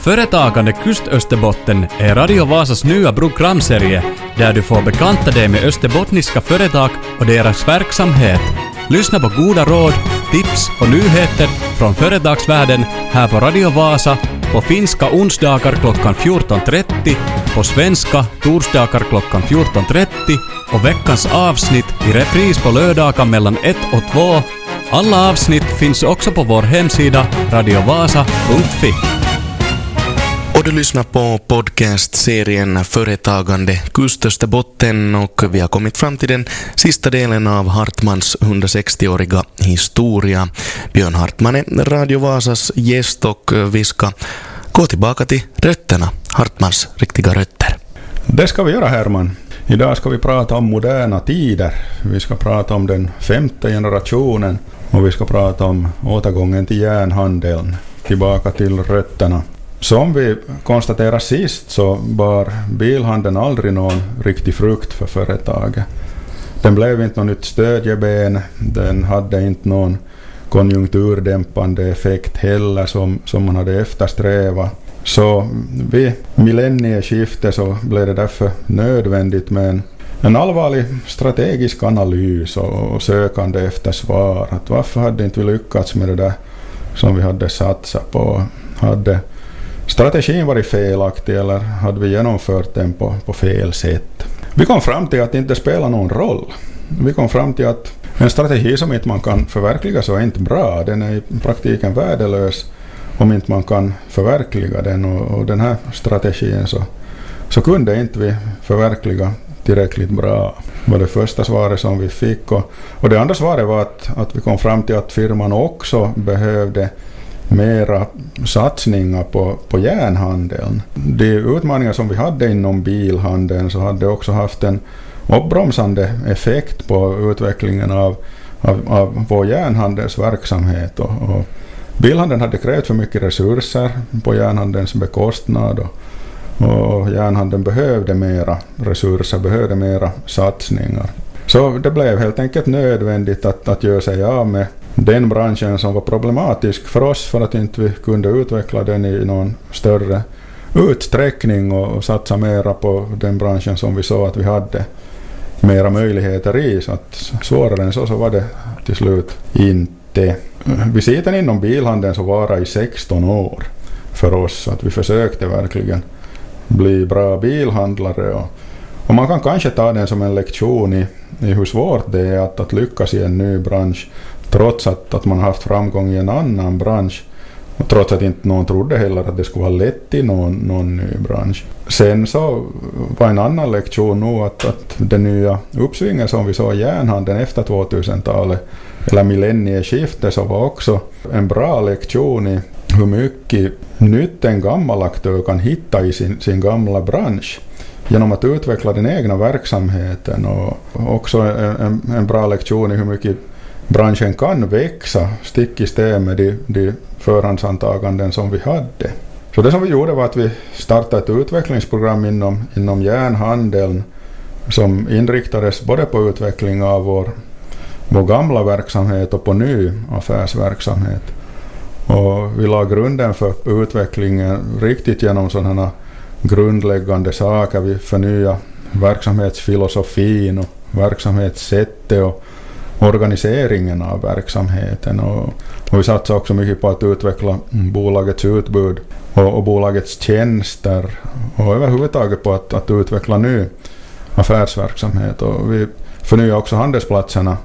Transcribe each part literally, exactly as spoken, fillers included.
Företagande Kustösterbotten är Radio Vasas nya programserie där du får bekanta dig med österbottniska företag och deras verksamhet. Lyssna på goda råd, tips och nyheter från företagsvärlden här på Radio Vasa på finska onsdagar klockan fjorton trettio, på svenska torsdagar klockan fjorton trettio och veckans avsnitt i repris på lördagar mellan ett och två. Alla avsnitt finns också på vår hemsida radiovasa punkt fi. Och du lyssnar på podcastserien Företagande Kustösterbotten och vi har kommit fram till den sista delen av Hartmans hundrasextioåriga historia. Björn Hartman är Radio Vasas gäst och vi ska gå tillbaka till rötterna, Hartmans riktiga rötter. Det ska vi göra, Herman. Idag ska vi prata om moderna tider. Vi ska prata om den femte generationen och vi ska prata om återgången till järnhandeln, tillbaka till rötterna. Som vi konstaterade sist så bar bilhandeln aldrig någon riktig frukt för företaget. Den blev inte något nytt stödjeben, den hade inte någon konjunkturdämpande effekt heller som, som man hade eftersträvat. Så vid millennieskiftet så blev det därför nödvändigt med en, en allvarlig strategisk analys och, och sökande efter svar. Att varför hade inte vi lyckats med det där som vi hade satsat på? Hade strategin varit felaktig eller hade vi genomfört den på, på fel sätt? Vi kom fram till att det inte spelar någon roll. Vi kom fram till att en strategi som inte man kan förverkliga så är inte bra. Den är i praktiken värdelös om inte man kan förverkliga den. Och, och den här strategin så, så kunde inte vi förverkliga tillräckligt bra. Det var det första svaret som vi fick. Och, och det andra svaret var att, att vi kom fram till att firman också behövde mera satsningar på, på järnhandeln. De utmaningar som vi hade inom bilhandeln så hade också haft en uppbromsande effekt på utvecklingen av, av, av vår järnhandelsverksamhet. Och, och bilhandeln hade krävt för mycket resurser på järnhandelns bekostnad och, och järnhandeln behövde mera resurser, behövde mera satsningar. Så det blev helt enkelt nödvändigt att, att göra sig av med den branschen som var problematisk för oss för att inte vi kunde utveckla den i någon större utsträckning och, och satsa mera på den branschen som vi såg att vi hade mera möjligheter i. Så att svårare än så, så var det till slut inte. Visiten inom bilhandeln så var i sexton år för oss, att vi försökte verkligen bli bra bilhandlare och, och man kan kanske ta den som en lektion i, i hur svårt det är att, att lyckas i en ny bransch trots att, att man har haft framgång i en annan bransch och trots att inte någon trodde heller att det skulle vara lätt i någon, någon ny bransch. Sen så var en annan lektion nu att, att den nya uppsvingen som vi såg i järnhandeln efter tvåtusentalet eller millennieskiftet så var också en bra lektion i hur mycket nytt en gammal aktör kan hitta i sin, sin gamla bransch genom att utveckla den egna verksamheten och också en, en, en bra lektion i hur mycket branschen kan växa stick i stäv med de, de förhandsantaganden som vi hade. Så det som vi gjorde var att vi startade ett utvecklingsprogram inom, inom järnhandeln som inriktades både på utveckling av vår, vår gamla verksamhet och på ny affärsverksamhet. Och vi la grunden för utvecklingen riktigt genom sådana grundläggande saker. Vi förnyade verksamhetsfilosofin och verksamhetssättet och organiseringen av verksamheten och, och vi satsar också mycket på att utveckla bolagets utbud och, och bolagets tjänster och överhuvudtaget på att, att utveckla ny affärsverksamhet och vi förnyar också handelsplatserna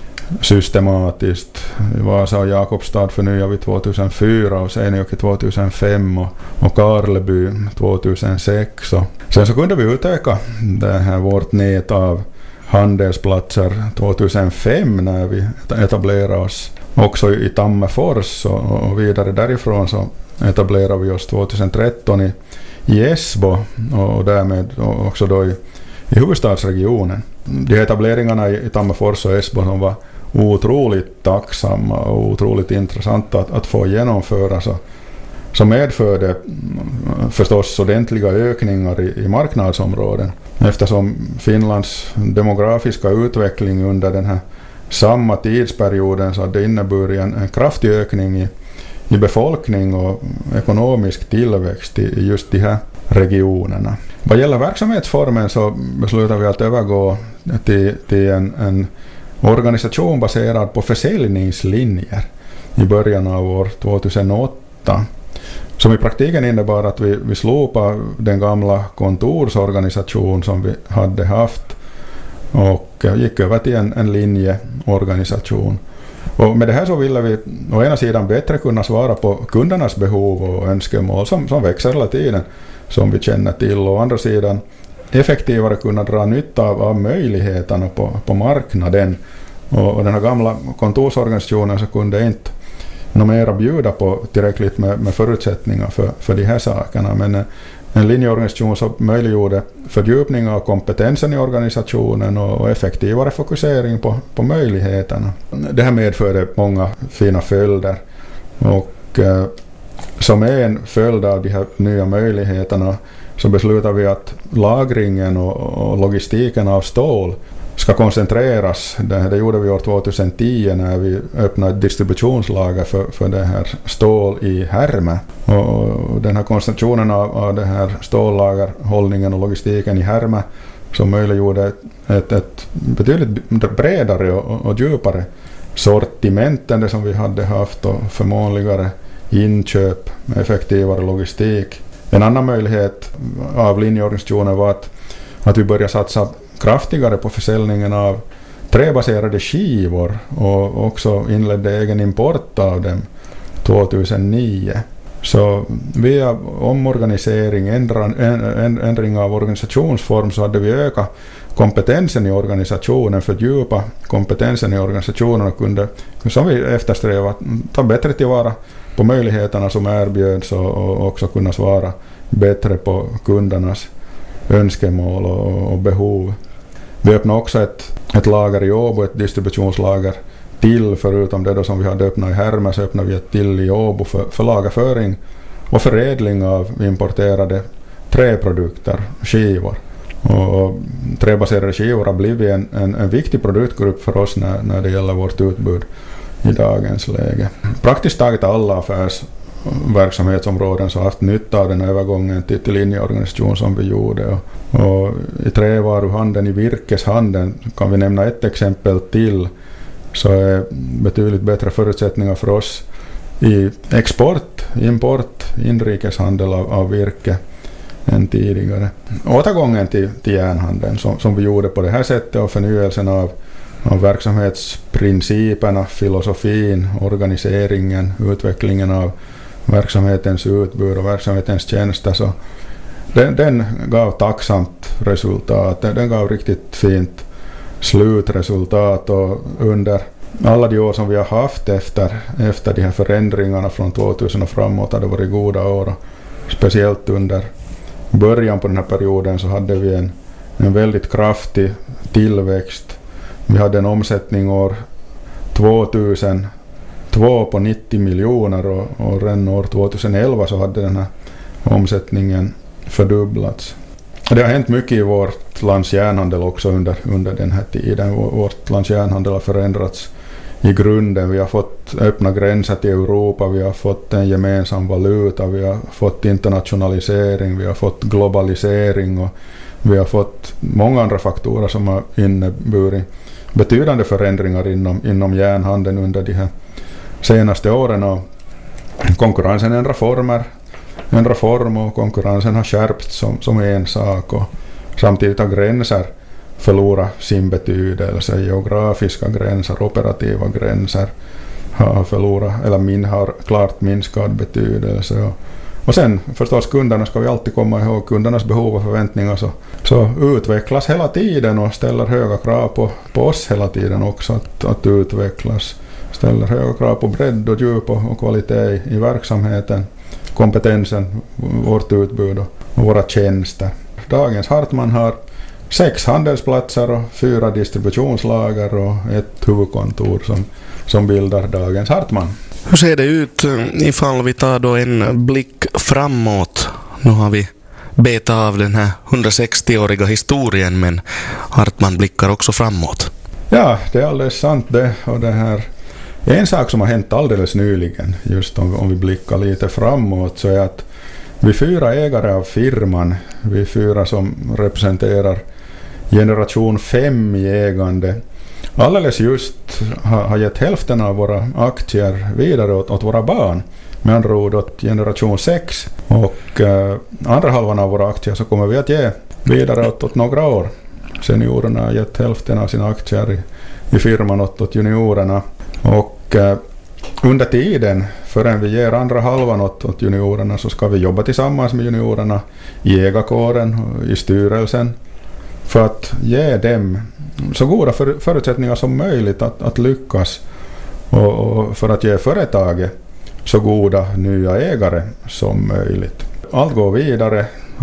systematiskt. I Vasa och Jakobstad förnyade vi tvåtusenfyra och Seinäjoki tvåtusenfem och, och Karleby tvåtusensex och sen så kunde vi utöka det här vårt nät av handelsplatser tvåtusenfem när vi etablerade oss också i Tammerfors och, och vidare därifrån så etablerade vi oss tvåtusentretton i, i Esbo och därmed också då i, i huvudstadsregionen. De etableringarna i, i Tammerfors och Esbo som var otroligt tacksamma och otroligt intressanta att, att få genomföra så, så medförde förstås ordentliga ökningar i, i marknadsområden eftersom Finlands demografiska utveckling under den här samma tidsperioden så hade det inneburit en, en kraftig ökning i, i befolkning och ekonomisk tillväxt i just de här regionerna. Vad gäller verksamhetsformen så beslutar vi att övergå till, till en, en organisation baserad på försäljningslinjer i början av år tjugohundraåtta. Som i praktiken innebar att vi, vi slopade den gamla kontorsorganisation som vi hade haft och gick över till en, en linjeorganisation. Och med det här så ville vi å ena sidan bättre kunna svara på kundernas behov och önskemål som, som växer hela tiden, som vi känner till, och å andra sidan effektivare kunna dra nytta av, av möjligheterna på, på marknaden. Och, och den här gamla kontorsorganisationen så kunde inte något mera bjuda på tillräckligt med, med förutsättningar för, för de här sakerna. Men en, en linjeorganisation så möjliggjorde fördjupning av kompetensen i organisationen och, och effektivare fokusering på, på möjligheterna. Det här medförde många fina följder. Och eh, som en följd av de här nya möjligheterna så beslutar vi att lagringen och, och logistiken av stål ska koncentreras. Det, det gjorde vi år tjugohundratio när vi öppnade ett distributionslager för, för det här stål i Härmä. Och den här koncentrationen av, av det här stållagerhållningen och logistiken i Härmä som möjliggjorde ett, ett, ett betydligt bredare och, och djupare sortiment än det som vi hade haft och förmånligare inköp med effektivare logistik. En annan möjlighet av linjeorganisationen var att, att vi började satsa kraftigare på försäljningen av träbaserade skivor och också inledde egen import av dem tjugohundranio. Så via omorganisering, ändran, ändring av organisationsform så hade vi ökat kompetensen i organisationen, fördjupa kompetensen i organisationen och kunde, som vi eftersträvar, ta bättre tillvara på möjligheterna som erbjöds och också kunna svara bättre på kundernas önskemål och, och behov. Vi öppnade också ett, ett lager i Åbo, ett distributionslager till, förutom det då som vi hade öppnat i Härmä så öppnade vi ett till i Åbo för, för lagerföring och förädling av importerade träprodukter, skivor. Och, och träbaserade skivor har blivit en, en, en viktig produktgrupp för oss när, när det gäller vårt utbud i dagens läge. Praktiskt taget alla affärsverksamhetsområden så har haft nytta av den övergången till, till linjeorganisation som vi gjorde. Och, och i trävaruhandeln, i virkeshandeln kan vi nämna ett exempel till, så är betydligt bättre förutsättningar för oss i export, import, inrikeshandel av, av virke än tidigare. Återgången till, till järnhandeln som, som vi gjorde på det här sättet och förnyelsen av av verksamhetsprinciperna, filosofin, organiseringen, utvecklingen av verksamhetens utbud och verksamhetens tjänster, så den, den gav tacksamt resultat. Den gav riktigt fint slutresultat, och under alla de år som vi har haft efter, efter de här förändringarna från tvåtusen och framåt har det varit goda år. Speciellt under början på den här perioden så hade vi en, en väldigt kraftig tillväxt. Vi hade en omsättning år tvåtusentvå på nittio miljoner och, och redan år tjugoelva så hade den här omsättningen fördubblats. Det har hänt mycket i vårt lands järnhandel också under, under den här tiden. Vårt lands järnhandel har förändrats i grunden. Vi har fått öppna gränser till Europa, vi har fått en gemensam valuta, vi har fått internationalisering, vi har fått globalisering och vi har fått många andra faktorer som har inneburit betydande förändringar inom, inom järnhandeln under de här senaste åren. Och konkurrensen ändrar former, ändrar form och konkurrensen har skärpts som, som en sak, och samtidigt har gränser förlorat sin betydelse. Geografiska gränser, operativa gränser har förlorat eller min, har klart minskad betydelse. Och, och sen förstås kunderna ska vi alltid komma ihåg, kundernas behov och förväntningar så, så utvecklas hela tiden och ställer höga krav på, på oss hela tiden också att, att utvecklas. Ställer höga krav på bredd och djup och, och kvalitet i, i verksamheten, kompetensen, vårt utbud och, och våra tjänster. Dagens Hartman har sex handelsplatser och fyra distributionslager och ett huvudkontor som, som bildar dagens Hartman. Hur ser det ut ifall vi tar då en blick framåt? Nu har vi betat av den här hundrasextioåriga historien, men Hartman blickar också framåt. Ja, det är alldeles sant det. Och det här En sak som har hänt alldeles nyligen, just om, om vi blickar lite framåt, så är att vi fyra ägare av firman, vi fyra som representerar generation fem i ägande, alldeles just har, har gett hälften av våra aktier vidare åt, åt våra barn, med andra ord åt generation sex, och eh, andra halvan av våra aktier så kommer vi att ge vidare åt, åt några år. Seniorerna har gett hälften av sina aktier i, i firman åt, åt juniorerna, och eh, under tiden förrän vi ger andra halvan åt, åt juniorerna så ska vi jobba tillsammans med juniorerna i ägarkåren och i styrelsen för att ge dem så goda för, förutsättningar som möjligt att, att lyckas, och, och för att ge företaget så goda nya ägare som möjligt. Allt går vidare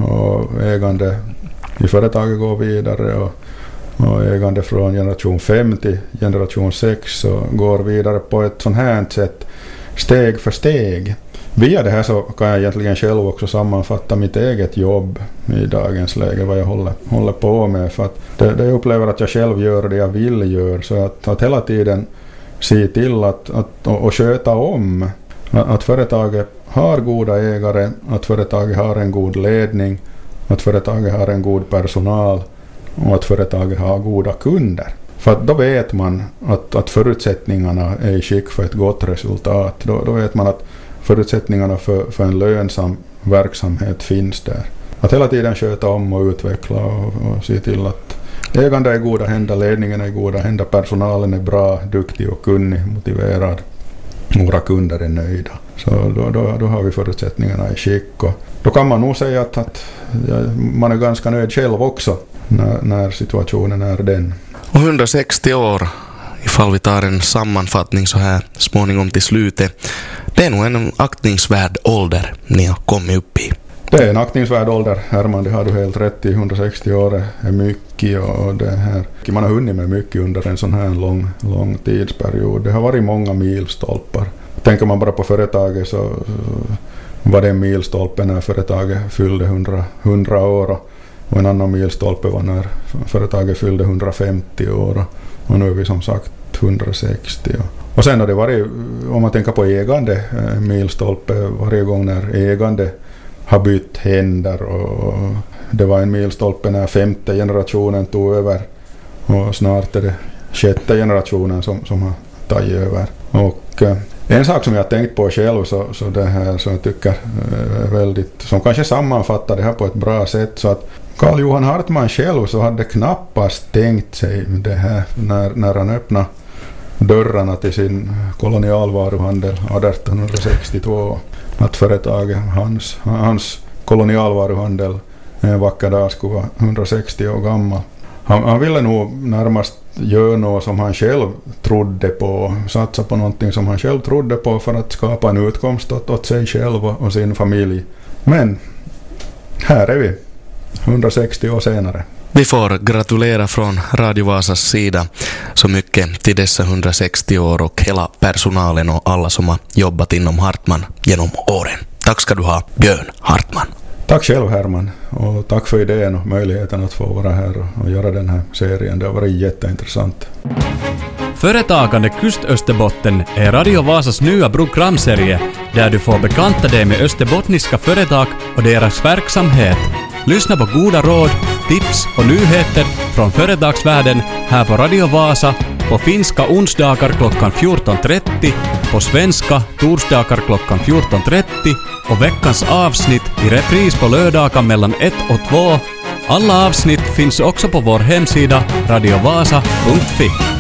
och ägande i företaget går vidare, och, och ägande från generation fem till generation sex så går vidare på ett sånt här sätt steg för steg. Via det här så kan jag egentligen själv också sammanfatta mitt eget jobb i dagens läge, vad jag håller, håller på med. För att det, det jag upplever att jag själv gör det jag vill göra, så att, att hela tiden se till att, att, och, och sköta om att, att företaget har goda ägare, att företaget har en god ledning, att företaget har en god personal och att företaget har goda kunder. För att då vet man att, att förutsättningarna är i skick för ett gott resultat. Då, då vet man att förutsättningarna för, för en lönsam verksamhet finns där. Att hela tiden sköta om och utveckla och, och se till att ägande är goda händer, ledningen är goda händer, personalen är bra, duktig och kunnig, motiverad. Våra kunder är nöjda. Så då, då, då har vi förutsättningarna i skick. Och då kan man nog säga att, att ja, man är ganska nöjd själv också när, när situationen är den. Och hundrasextio år, ifall vi tar en sammanfattning så här småningom till slutet, det är nog en aktningsvärd ålder ni har kommit upp i. Det är en aktningsvärd ålder, Herman, det har du helt rätt i. hundrasextio år är mycket, och det här, man har hunnit med mycket under en sån här lång, lång tidsperiod. Det har varit många milstolpar. Tänker man bara på företaget så var det en milstolpe när företaget fyllde hundra, hundra år, och en annan milstolpe var när företaget fyllde hundrafemtio år, och nu är vi som sagt hundrasextio. Och sen har det varit, om man tänker på ägande, milstolpe varje gång när ägande har bytt händer, och det var en milstolpe när femte generationen tog över, och snart är det sjätte generationen som, som har tagit över. Och eh, en sak som jag har tänkt på själv, så, så det här som jag tycker är väldigt, som kanske sammanfattar det här på ett bra sätt, så att Karl Johan Hartman själv så hade knappast tänkt sig det här när, när han öppnade dörrarna till sin kolonialvaruhandel arton sextiotvå, att företaget, hans, hans kolonialvaruhandel en vacker dag skulle vara hundrasextio år gammal. Han, han ville nog närmast göra något som han själv trodde på, satsa på någonting som han själv trodde på för att skapa en utkomst åt, åt sig själv och sin familj. Men här är vi, hundrasextio år senare. Vi får gratulera från Radio Vasas sida så mycket till dessa hundrasextio år och hela personalen och alla som har jobbat inom Hartman genom åren. Tack ska du ha, Björn Hartman. Tack själv, Herman, och tack för idén och möjligheten att få vara här och göra den här serien. Det har varit jätteintressant. Företagande Kust-Österbotten är Radio Vasas nya programserie där du får bekanta dig med österbottniska företag och deras verksamhet. Lyssna på goda råd, tips och nyheter från företagsvärlden här på Radio Vasa på finska onsdagar klockan fjorton trettio, på svenska torsdagar klockan fjorton trettio och veckans avsnitt i repris på lördagar mellan ett och två. Alla avsnitt finns också på vår hemsida radiovasa punkt fi.